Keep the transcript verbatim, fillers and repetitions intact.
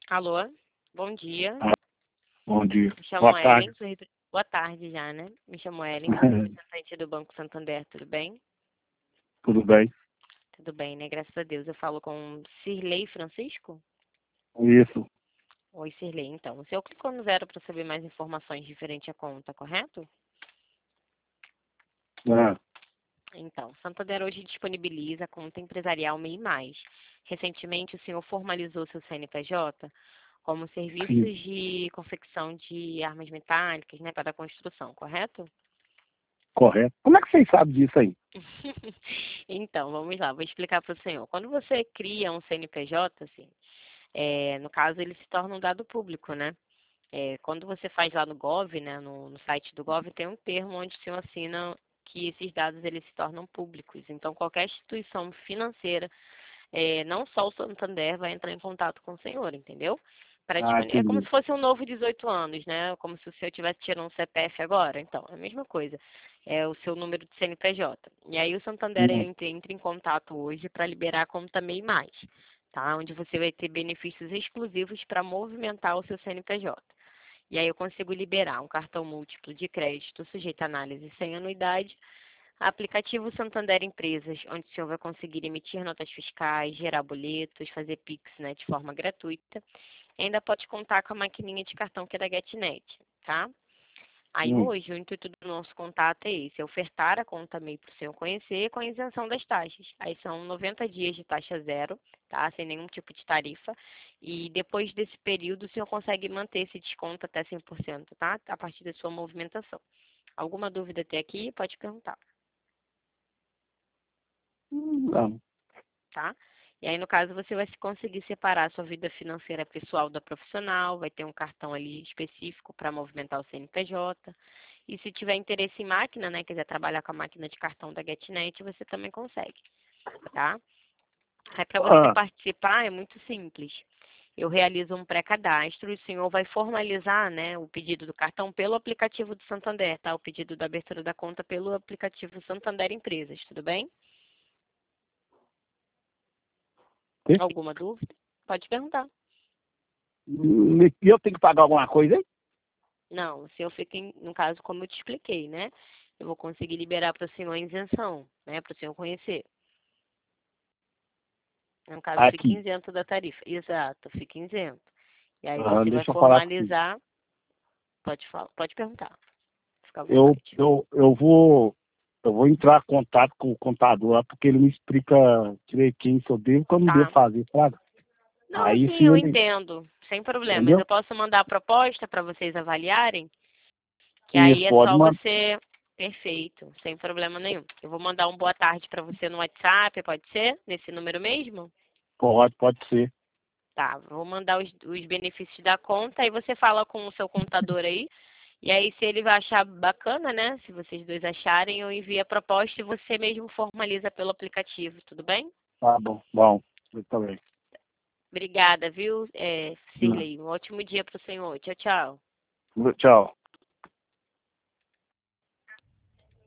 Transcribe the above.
Alô, bom dia. Ah, bom dia. Me chamo Boa Ellen, tarde. sou repre- boa tarde já, né? Me chamo Ellen, sou representante do Banco Santander, tudo bem? Tudo bem? Tudo bem, né? Graças a Deus. Eu falo com Cirlei Francisco? Isso. Oi, Cirlei. Então, o senhor clicou no zero para saber mais informações referente à conta, correto? Ah, Então, Santander hoje disponibiliza a conta empresarial MEI Mais. Recentemente, o senhor formalizou seu C N P J como sim, serviços de confecção de armas metálicas, né, para a construção, correto? correto. Como é que vocês sabem disso aí? Então, vamos lá, vou explicar para o senhor. Quando você cria um C N P J, assim, é, no caso, ele se torna um dado público, né? É, quando você faz lá no Gov, né, no, no site do Gov, tem um termo onde o senhor assina que esses dados eles se tornam públicos. Então, qualquer instituição financeira, é, não só o Santander, vai entrar em contato com o senhor, entendeu? Pra Ah, disponi- É como entendi. se fosse um novo dezoito anos, né? Como se o senhor tivesse tirando um C P F agora. Então, é a mesma coisa. É o seu número de C N P J. E aí o Santander Hum, entra, entra em contato hoje para liberar a conta MEI Mais, tá? Onde você vai ter benefícios exclusivos para movimentar o seu C N P J. E aí eu consigo liberar um cartão múltiplo de crédito sujeito a análise sem anuidade, aplicativo Santander Empresas, onde o senhor vai conseguir emitir notas fiscais, gerar boletos, fazer Pix, né, de forma gratuita. E ainda pode contar com a maquininha de cartão que é da GetNet, tá? Aí hum. hoje o intuito do nosso contato é esse, é ofertar a conta MEI para o senhor conhecer com a isenção das taxas. Aí são noventa dias de taxa zero, tá? Sem nenhum tipo de tarifa. E depois desse período o senhor consegue manter esse desconto até cem por cento, tá? A partir da sua movimentação. Alguma dúvida até aqui? Pode perguntar, Não. tá? E aí, no caso, você vai conseguir separar a sua vida financeira pessoal da profissional, vai ter um cartão ali específico para movimentar o C N P J. E se tiver interesse em máquina, né, quiser trabalhar com a máquina de cartão da GetNet, você também consegue, tá? Aí, para você Ah, participar, é muito simples. Eu realizo um pré-cadastro e o senhor vai formalizar, né, o pedido do cartão pelo aplicativo do Santander, tá? O pedido da abertura da conta pelo aplicativo Santander Empresas, tudo bem? e Alguma dúvida? Pode perguntar. e eu tenho que pagar alguma coisa aí? Não, o senhor fica, em- no caso, como eu te expliquei, né? Eu vou conseguir liberar para o senhor a isenção, né? Para o senhor conhecer. No caso, fica Aqui. isento da tarifa. Exato, fica isento. E aí Ah, você vai deixa eu falar contigo. formalizar. Pode falar, pode perguntar. Fica à Eu, vontade. eu, eu vou. Eu vou entrar em contato com o contador lá, porque ele me explica direitinho se eu devo, como eu devo Tá? fazer, sabe? Não, Aí sim, se eu ele. entendo. Sem problemas. Entendeu? Eu posso mandar a proposta para vocês avaliarem, que Isso, aí é pode só mandar. você. Perfeito, sem problema nenhum. Eu vou mandar um boa tarde para você no WhatsApp, pode ser? Nesse número mesmo? Pode, pode ser. Tá, vou mandar os, os benefícios da conta, aí você fala com o seu contador aí, e aí se ele vai achar bacana, né? Se vocês dois acharem, eu envio a proposta e você mesmo formaliza pelo aplicativo, tudo bem? Tá bom. Bom, eu também. Obrigada, viu, é, Não. Cirlei? Um ótimo dia para o senhor. Tchau, tchau. Tchau.